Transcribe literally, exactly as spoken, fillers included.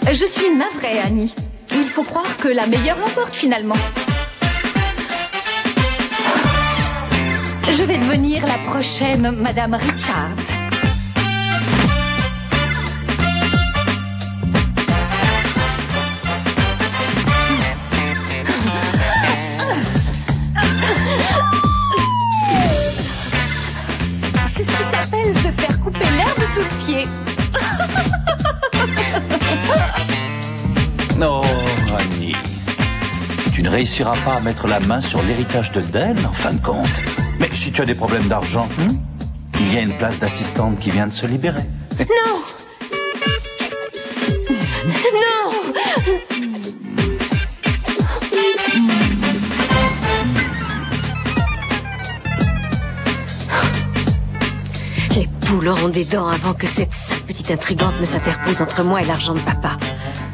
Je suis navrée, Annie. Il faut croire que la meilleure l'emporte finalement. Je vais devenir la prochaine Madame Richards. C'est ce qui s'appelle se faire couper l'herbe sous le pied. Non, Annie. Tu ne réussiras pas à mettre la main sur l'héritage de Dell, en fin de compte. Mais si tu as des problèmes d'argent, hein, il y a une place d'assistante qui vient de se libérer. Non! Non! Les poules auront des dents avant que cette sale petite intrigante ne s'interpose entre moi et l'argent de papa.